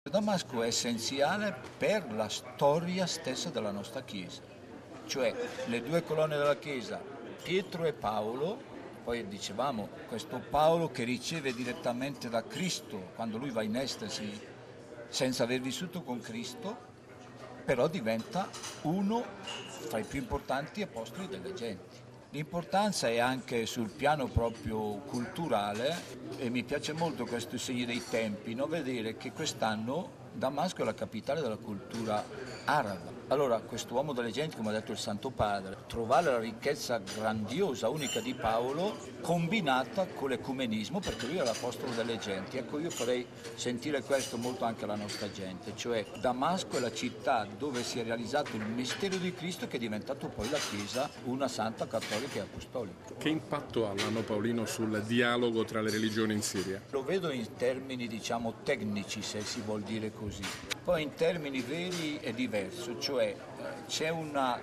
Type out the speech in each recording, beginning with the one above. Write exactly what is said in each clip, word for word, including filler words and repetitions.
Damasco è essenziale per la storia stessa della nostra Chiesa, cioè le due colonne della Chiesa, Pietro e Paolo. Poi dicevamo, questo Paolo che riceve direttamente da Cristo, quando lui va in estasi senza aver vissuto con Cristo, però diventa uno tra i più importanti apostoli delle genti. L'importanza è anche sul piano proprio culturale e mi piace molto questo segno dei tempi, no? Vedere che quest'anno Damasco è la capitale della cultura araba. Allora, quest'uomo delle genti, come ha detto il Santo Padre, trovare la ricchezza grandiosa, unica di Paolo, combinata con l'ecumenismo, perché lui è l'apostolo delle genti. Ecco, io farei sentire questo molto anche alla nostra gente, cioè Damasco è la città dove si è realizzato il mistero di Cristo, che è diventato poi la Chiesa, una santa cattolica e apostolica. Che impatto ha l'anno paolino sul dialogo tra le religioni in Siria? Lo vedo in termini, diciamo, tecnici, se si vuol dire così. Poi in termini veri è diverso, cioè eh, c'è una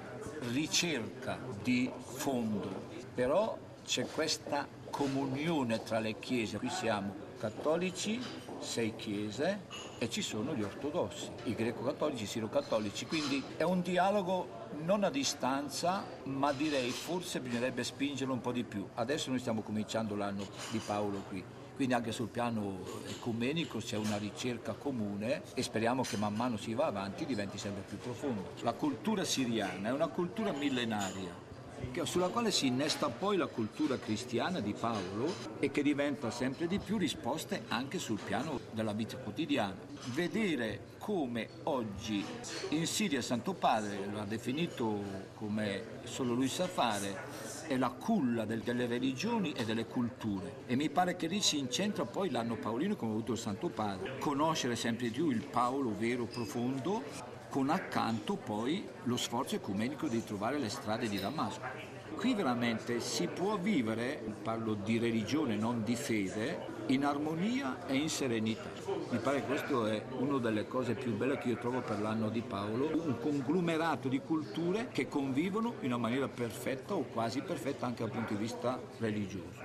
ricerca di fondo, però c'è questa comunione tra le chiese. Qui siamo cattolici, sei chiese, e ci sono gli ortodossi, i greco-cattolici, i siro-cattolici, quindi è un dialogo non a distanza, ma direi forse bisognerebbe spingerlo un po' di più. Adesso noi stiamo cominciando l'anno di Paolo qui, quindi anche sul piano ecumenico c'è una ricerca comune e speriamo che man mano si va avanti diventi sempre più profondo. La cultura siriana è una cultura millenaria, sulla quale si innesta poi la cultura cristiana di Paolo e che diventa sempre di più risposte anche sul piano della vita quotidiana. Vedere come oggi in Siria Santo Padre l'ha definito come solo lui sa fare, è la culla del, delle religioni e delle culture, e mi pare che lì si incentra poi l'anno paolino, come ha avuto il Santo Padre, conoscere sempre di più il Paolo vero, profondo, con accanto poi lo sforzo ecumenico di trovare le strade di Damasco. Qui veramente si può vivere, parlo di religione, non di fede, in armonia e in serenità. Mi pare che questo è una delle cose più belle che io trovo per l'anno di Paolo, un conglomerato di culture che convivono in una maniera perfetta o quasi perfetta anche dal punto di vista religioso.